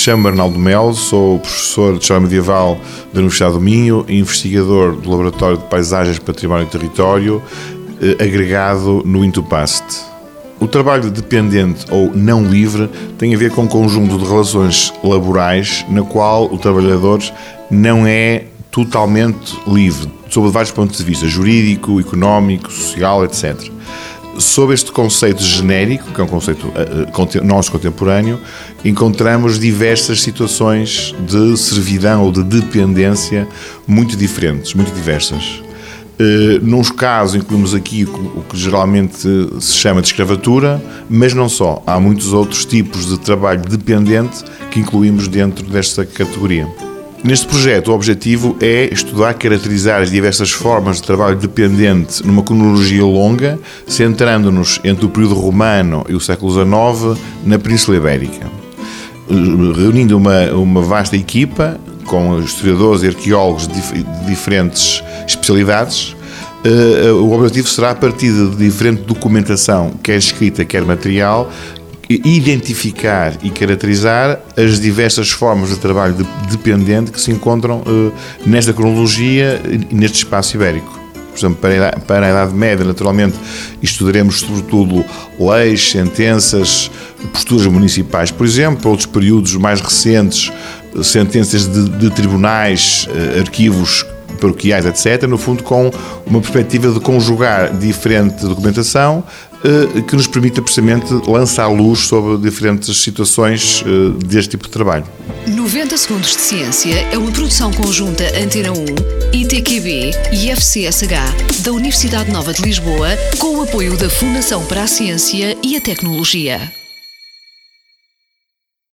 chamo Arnaldo Melo, sou professor de História Medieval da Universidade do Minho e investigador do Laboratório de Paisagens, Património e Território, agregado no Intupast. O trabalho dependente ou não livre tem a ver com um conjunto de relações laborais na qual o trabalhador não é totalmente livre, sob vários pontos de vista, jurídico, económico, social, etc. Sob este conceito genérico, que é um conceito nosso contemporâneo, encontramos diversas situações de servidão ou de dependência muito diferentes, muito diversas. Nos casos incluímos aqui o que geralmente se chama de escravatura, mas não só. Há muitos outros tipos de trabalho dependente que incluímos dentro desta categoria. Neste projeto, o objetivo é estudar, caracterizar as diversas formas de trabalho dependente numa cronologia longa, centrando-nos entre o período romano e o século XIX na Península Ibérica. Reunindo uma vasta equipa, com historiadores e arqueólogos de diferentes especialidades, o objetivo será, a partir de diferente documentação, quer escrita, quer material, identificar e caracterizar as diversas formas de trabalho dependente que se encontram nesta cronologia e neste espaço ibérico. Por exemplo, para a Idade Média, naturalmente, estudaremos sobretudo leis, sentenças, posturas municipais, por exemplo. Para outros períodos mais recentes, sentenças de tribunais, arquivos paroquiais, etc., no fundo com uma perspectiva de conjugar diferente documentação que nos permita precisamente lançar luz sobre diferentes situações deste tipo de trabalho. 90 Segundos de Ciência é uma produção conjunta Antena 1, ITQB e FCSH da Universidade Nova de Lisboa, com o apoio da Fundação para a Ciência e a Tecnologia.